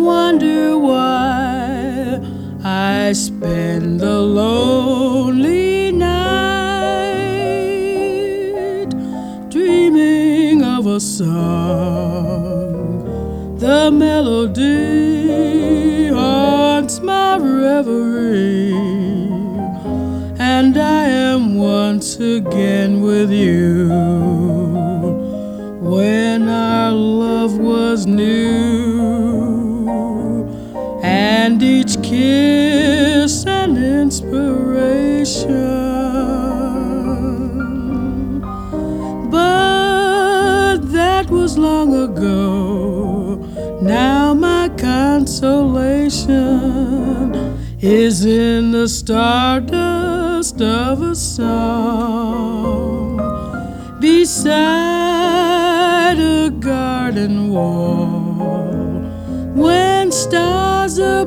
wonder why I spend the lonely night dreaming of a song. The melody haunts my reverie, and I am once again with you. When our love was new, and each kiss an inspiration. But that was long ago. Now my consolation is in the stardust of a song beside a garden wall. When stars are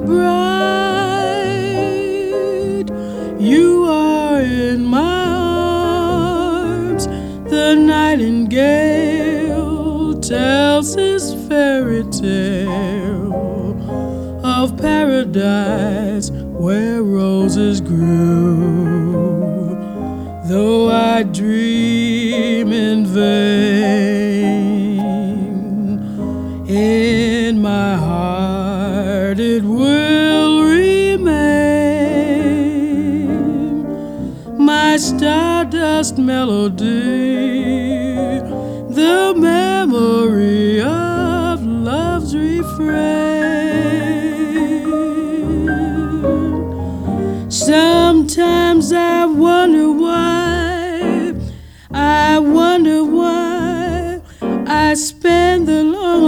bright, you are in my arms. The nightingale tells his fairy tale of paradise where roses grew. Though I dream in vain, in my heart it will remain, my stardust melody, the memory of love's refrain. Sometimes I wonder why I spend the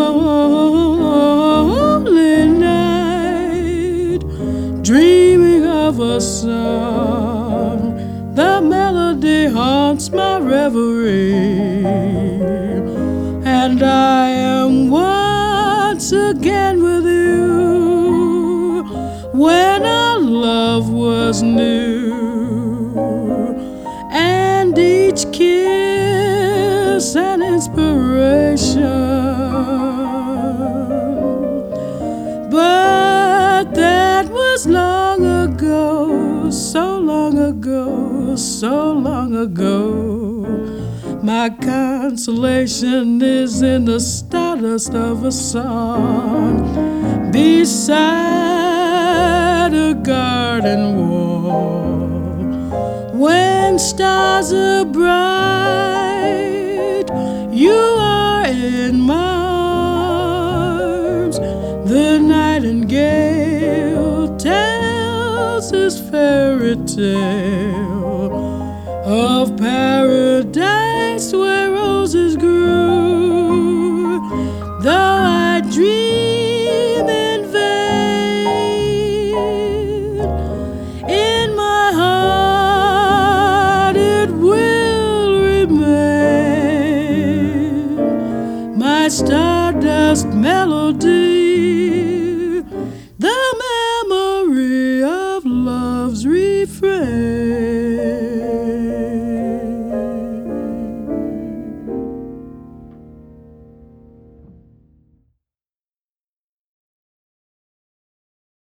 lonely night dreaming of a song. The melody haunts my reverie, and I am once again with you. When our love was new, and each kiss an inspiration. But that was long ago, so long ago, so long ago. My consolation is in the stardust of a song beside a garden wall. When stars are bright, you are in my arms. The nightingale tells his fairy tale of paradise where roses grew. Though I dream